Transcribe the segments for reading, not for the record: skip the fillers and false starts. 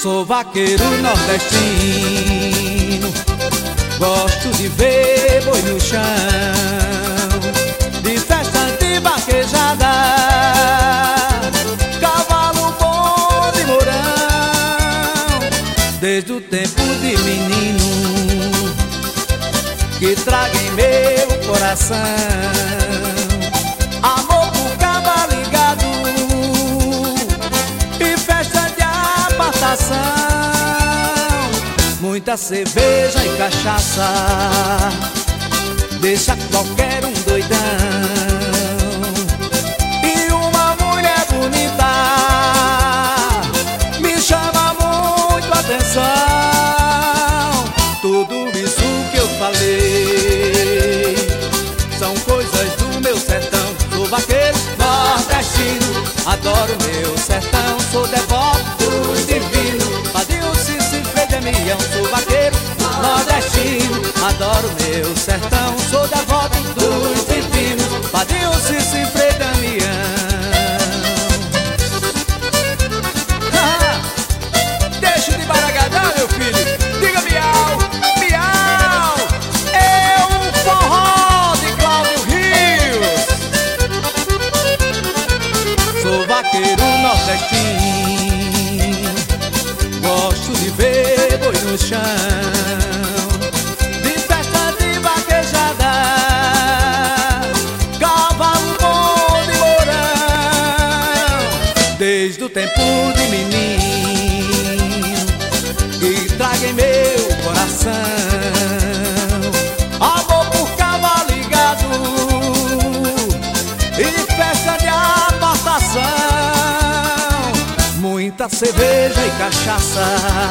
Sou vaqueiro nordestino, gosto de ver boi no chão, de festa de vaquejada, cavalo bom de mourão. Desde o tempo de menino que traga em meu coração amor por cavaligado e festa de apartação, muita cerveja e cachaça deixa qualquer um doidão. E uma mulher bonita me chama muito a atenção. Tudo isso que eu falei são coisas do meu sertão. Sou vaqueiro nordestino, adoro meu sertão. Sou devoto dos divinos, Padrinho Cícero e Frei Damião. Sou vaqueiro nordestino, adoro meu sertão. Sou devoto dos divinos, Padrinho Cícero e Frei Damião. Deixa de baragadá, meu filho, diga miau, miau. É o forró de Cláudio Rios. Sou vaqueiro nordestino, gosto de ver boi no chão, de festa de vaquejada, cavalo bom de mourão. Desde o tempo de menino que traga em meu coração amor por cavaligado e festa de apartação, muita cerveja e cachaça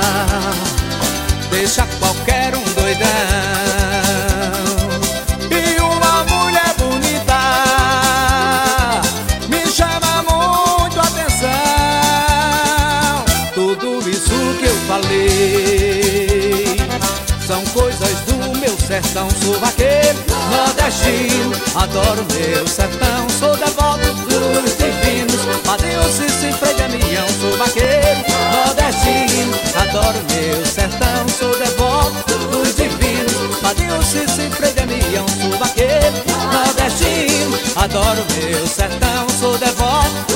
deixa qualquer um doidão. E uma mulher bonita me chama muito a atenção. Tudo isso que eu falei são coisas do meu sertão. Sou vaqueiro nordestino, adoro meu sertão. Sou devoto dos divinos, Padrinho Cícero e Frei Damião. Sou vaqueiro nordestino, adoro meu sertão. Sou devoto dos divinos, Padrinho Cícero e Frei Damião. Sou vaqueiro nordestino, adoro meu sertão. Sou devoto